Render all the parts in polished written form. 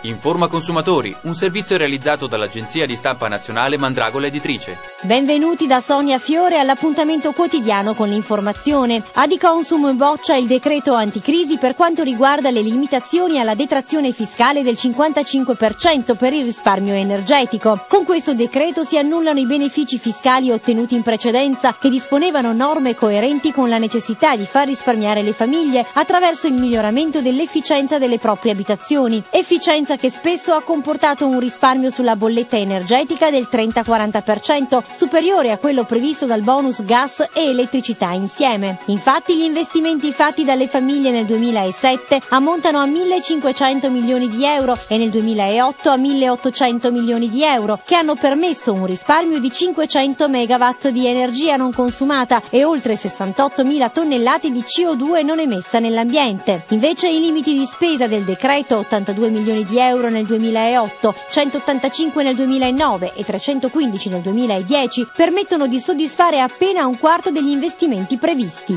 Informa Consumatori, un servizio realizzato dall'agenzia di stampa nazionale Mandragola Editrice. Benvenuti da Sonia Fiore all'appuntamento quotidiano con l'informazione. Adiconsum boccia il decreto anticrisi per quanto riguarda le limitazioni alla detrazione fiscale del 55% per il risparmio energetico. Con questo decreto si annullano i benefici fiscali ottenuti in precedenza che disponevano norme coerenti con la necessità di far risparmiare le famiglie attraverso il miglioramento dell'efficienza delle proprie abitazioni. Efficienza che spesso ha comportato un risparmio sulla bolletta energetica del 30-40%, superiore a quello previsto dal bonus gas e elettricità insieme. Infatti gli investimenti fatti dalle famiglie nel 2007 ammontano a 1.500 milioni di euro e nel 2008 a 1.800 milioni di euro, che hanno permesso un risparmio di 500 megawatt di energia non consumata e oltre 68.000 tonnellate di CO2 non emessa nell'ambiente. Invece i limiti di spesa del decreto, 82 milioni di euro nel 2008, 185 nel 2009 e 315 nel 2010, permettono di soddisfare appena un quarto degli investimenti previsti.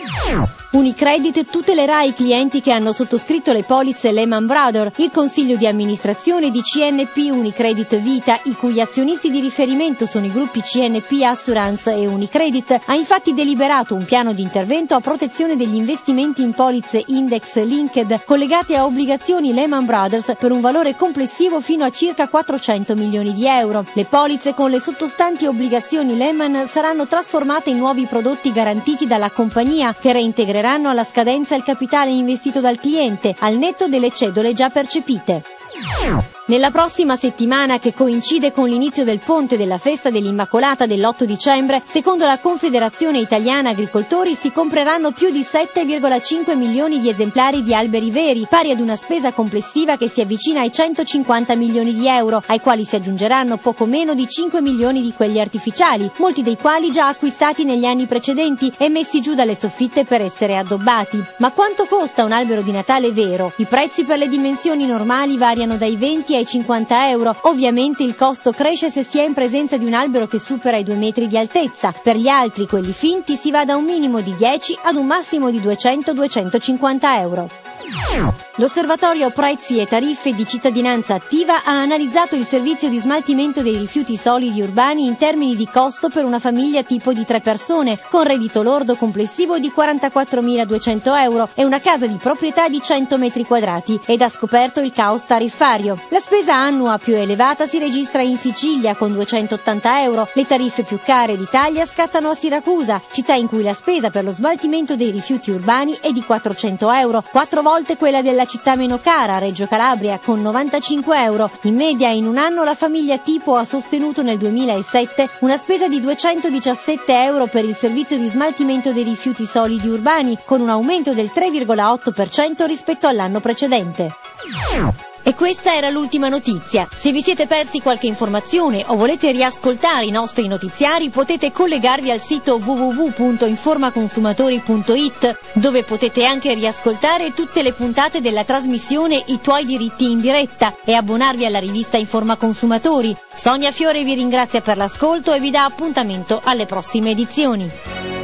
Unicredit tutelerà i clienti che hanno sottoscritto le polizze Lehman Brothers. Il consiglio di amministrazione di CNP Unicredit Vita, i cui azionisti di riferimento sono i gruppi CNP Assurance e Unicredit, ha infatti deliberato un piano di intervento a protezione degli investimenti in polizze index linked collegate a obbligazioni Lehman Brothers per un valore complessivo fino a circa 400 milioni di euro. Le polizze con le sottostanti obbligazioni Lehman saranno trasformate in nuovi prodotti garantiti dalla compagnia, che reintegreranno alla scadenza il capitale investito dal cliente, al netto delle cedole già percepite. Nella prossima settimana, che coincide con l'inizio del ponte della festa dell'Immacolata dell'8 dicembre, secondo la Confederazione Italiana Agricoltori si compreranno più di 7,5 milioni di esemplari di alberi veri, pari ad una spesa complessiva che si avvicina ai 150 milioni di euro, ai quali si aggiungeranno poco meno di 5 milioni di quelli artificiali, molti dei quali già acquistati negli anni precedenti e messi giù dalle soffitte per essere addobbati. Ma quanto costa un albero di Natale vero? I prezzi per le dimensioni normali variano dai 20 ai 50 euro. Ovviamente il costo cresce se si è in presenza di un albero che supera i 2 metri di altezza. Per gli altri, quelli finti, si va da un minimo di 10 ad un massimo di 200-250 euro. L'Osservatorio Prezzi e Tariffe di Cittadinanza Attiva ha analizzato il servizio di smaltimento dei rifiuti solidi urbani in termini di costo per una famiglia tipo di 3 persone, con reddito lordo complessivo di 44.200 euro e una casa di proprietà di 100 metri quadrati, ed ha scoperto il caos tariffario. La spesa annua più elevata si registra in Sicilia con 280 euro, le tariffe più care d'Italia scattano a Siracusa, città in cui la spesa per lo smaltimento dei rifiuti urbani è di 400 euro, 4 volte quella della città meno cara, Reggio Calabria, con 95 euro. In media in un anno la famiglia tipo ha sostenuto nel 2007 una spesa di 217 euro per il servizio di smaltimento dei rifiuti solidi urbani, con un aumento del 3,8% rispetto all'anno precedente. E questa era l'ultima notizia. Se vi siete persi qualche informazione o volete riascoltare i nostri notiziari, potete collegarvi al sito www.informaconsumatori.it, dove potete anche riascoltare tutte le puntate della trasmissione I tuoi diritti in diretta e abbonarvi alla rivista Informa Consumatori. Sonia Fiore vi ringrazia per l'ascolto e vi dà appuntamento alle prossime edizioni.